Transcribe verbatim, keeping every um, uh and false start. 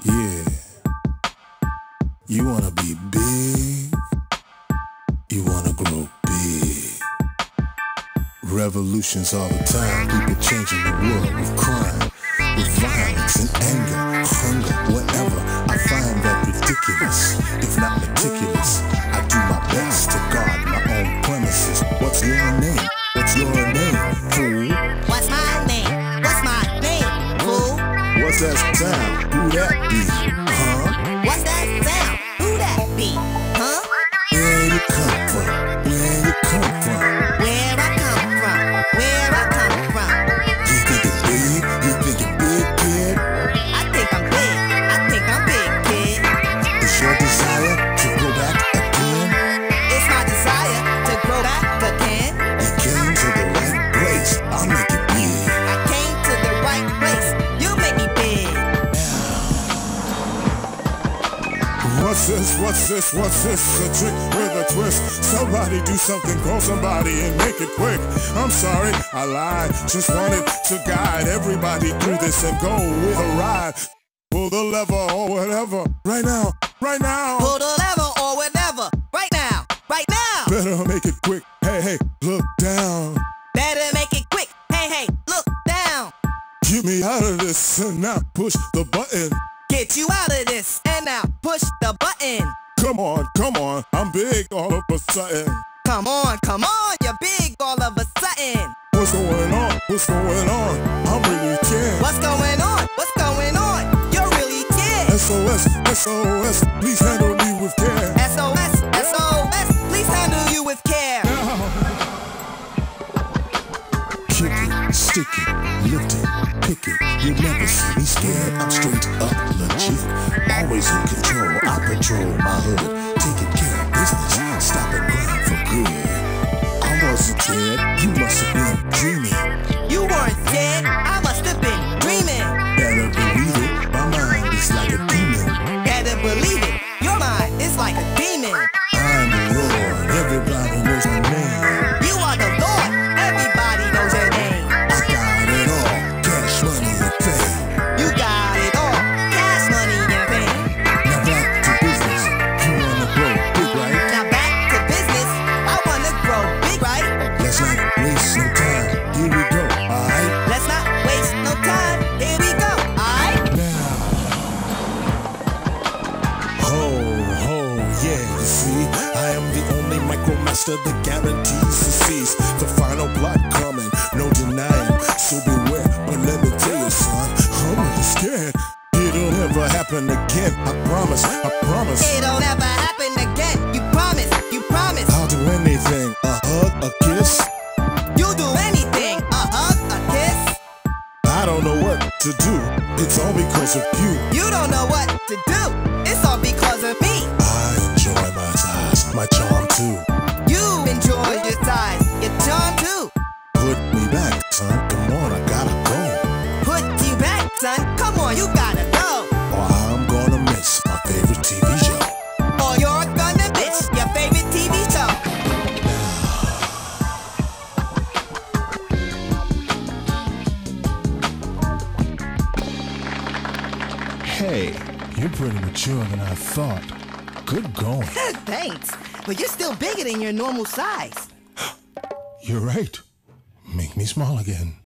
Yeah. You wanna be big. You wanna grow big. Revolutions all the time. People changing the world with crime, with violence and anger, hunger, whatever. I find that ridiculous, if not meticulous. I do my best to guard my own premises. What's your name? What's your name, fool? What's my name? What's my name, fool? What's that sound? Who that be? Huh? What's that sound? Who that be? Huh? Where you come from? Where you come from? Where I come from? Where I come from? You think it's big? You think it's big, kid? I think I'm big. I think I'm big, kid. Is your desire to go back again? It's my desire to grow back again. You came to the right place. I'll make it big. I came to the right place. You make me big. What's this? What's this? What's this? A trick with a twist. Somebody do something, call somebody and make it quick. I'm sorry, I lied. Just wanted to guide everybody through this and go with a ride. Pull the lever or whatever. Right now, right now. Pull the lever or whatever. Right now, right now. Better make it quick. Hey, hey, look down. Better make it quick. Hey, hey, look down. Get me out of this and now push the button. Get you out of this and now push the button. Come on, come on, I'm big all of a sudden. Come on, come on, you're big all of a sudden. What's going on? What's going on? I'm really scared. What's going on? What's going on? You're really scared. S O S, S O S, please handle me with care. S O S, S O S, please handle you with care. Kick it, stick it, lift it, pick it. You never see me scared. I'm straight up legit. Always in control. I patrol my hood, taking care of business. Stop and grind for good. I wasn't dead. You must have been dreaming. You weren't dead. I must have been dreaming. Better believe it. My mind is like a demon. Better believe it. Your mind is like a demon. I'm the Lord. Everybody knows my name. You are the Lord. Everybody knows your name. I got it all. Cash, money, and fame. You got it all. Cash, money, and fame. Now back to business. You wanna grow big, right? Now back to business. I wanna grow big, right? Let's not waste no time. Here we go, alright? Let's not waste no time. Here we go, alright? Now. Ho, ho, yeah, you see, I am the only micromaster that guarantees to cease. The final plot coming, no denying. So beware, but let me tell you, son, I'm really scared. It'll never happen again. I promise, I promise. It'll never happen again. You promise, you promise. I'll do anything. A hug, a kiss. You do anything. A hug, a kiss. I don't know what to do. It's all because of you. You don't know what to do. It's all because of me. I enjoy my size, my charm too. You enjoy your size, your charm too. Put me back, son. Come on, I gotta go. Put you back, son. Come on, you gotta go. Or I'm gonna miss my favorite T V show. Or you're gonna miss your favorite T V show. Hey, you're pretty mature than I thought. Good going. Thanks, but you're still bigger than your normal size. You're right. Make me small again.